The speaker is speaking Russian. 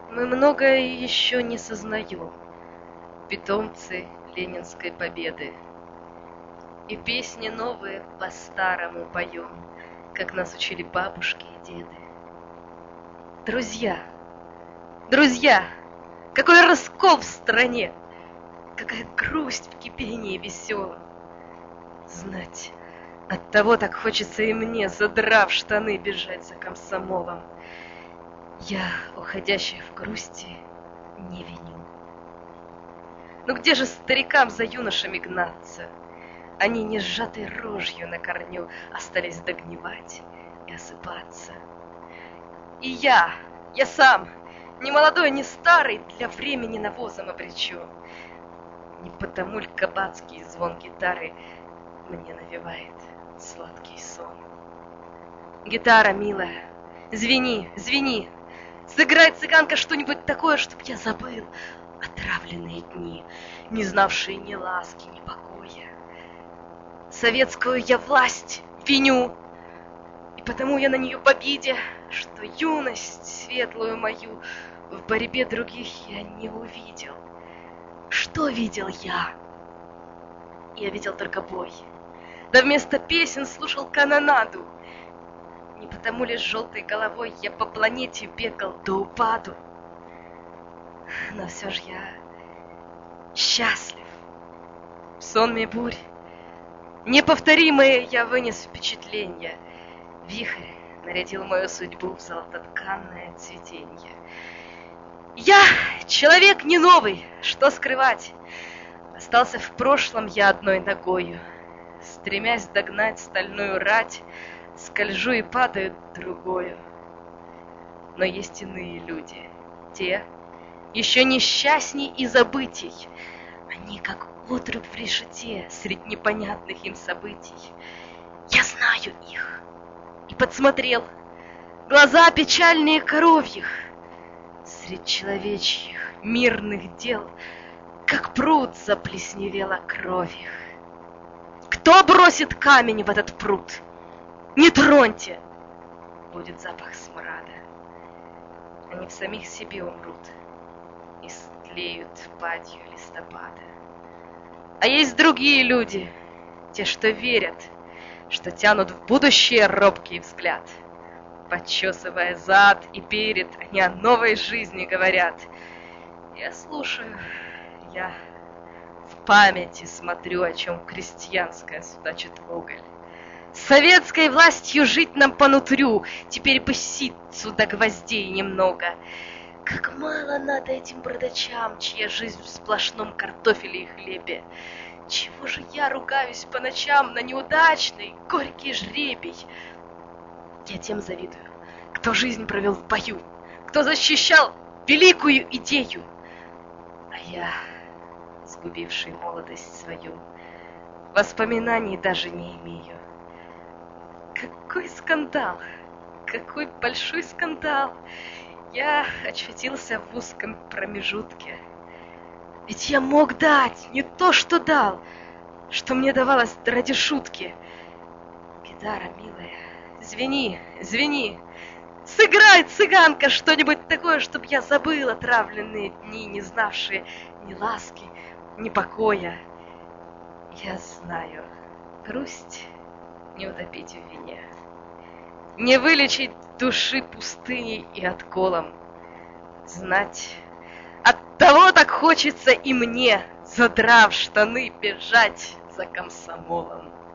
Мы многое еще не сознаем, питомцы ленинской победы. И песни новые по-старому поем, как нас учили бабушки и деды. Друзья, друзья, какой раскол в стране, какая грусть в кипении веселом. Знать, оттого так хочется и мне, задрав штаны, бежать за комсомолом. Я, уходящих в грусти, не виню. Ну где же старикам за юношами гнаться? Они, не сжатой рожью на корню, остались догнивать и осыпаться. И я сам, ни молодой, ни старый, для времени навозом обречен. Не потому ль кабацкий звон гитары мне навевает сладкий сон. Гитара, милая, звени, звени, сыграй, цыганка, что-нибудь такое, чтоб я забыл отравленные дни, не знавшие ни ласки, ни покоя. Советскую я власть виню, и потому я на нее в обиде, что юность светлую мою в борьбе других я не увидел. Что видел я? Я видел только бой, да вместо песен слушал канонаду. Не потому ли с желтой головой я по планете бегал до упаду? Но все ж я счастлив. В сонме бурь неповторимое я вынес впечатление. Вихрь нарядил мою судьбу в золототканное цветенье. Я человек не новый, что скрывать. Остался в прошлом я одной ногою. Стремясь догнать стальную рать, скольжу и падаю другою. Но есть иные люди, те, еще несчастней и забытий. Они, как отрубь в решете, средь непонятных им событий. Я знаю их и подсмотрел глаза печальные коровьих. Средь человечьих мирных дел, как пруд заплесневела кровь их. Кто бросит камень в этот пруд? Не троньте! Будет запах смрада. Они в самих себе умрут и стлеют падью листопада. А есть другие люди, те, что верят, что тянут в будущее робкий взгляд. Подчесывая зад и перед, они о новой жизни говорят. Я слушаю, я в памяти смотрю, о чем крестьянская судачит Гоголь. С советской властью жить нам по нутрю, теперь бы ситцу до гвоздей немного. Как мало надо этим бродачам, чья жизнь в сплошном картофеле и хлебе. Чего же я ругаюсь по ночам на неудачный, горький жребий? Я тем завидую, кто жизнь провел в бою, кто защищал великую идею. А я, сгубивший молодость свою, воспоминаний даже не имею. Какой скандал, какой большой скандал! Я очутился в узком промежутке. Ведь я мог дать не то, что дал, что мне давалось ради шутки. Гитара, милая, звени, звени, сыграй, цыганка, что-нибудь такое, чтоб я забыл отравленные дни, не знавшие ни ласки, ни покоя. Я знаю, грусть не утопить в вине, не вылечить души пустыней и отколом. Знать, оттого так хочется и мне, задрав штаны, бежать за комсомолом.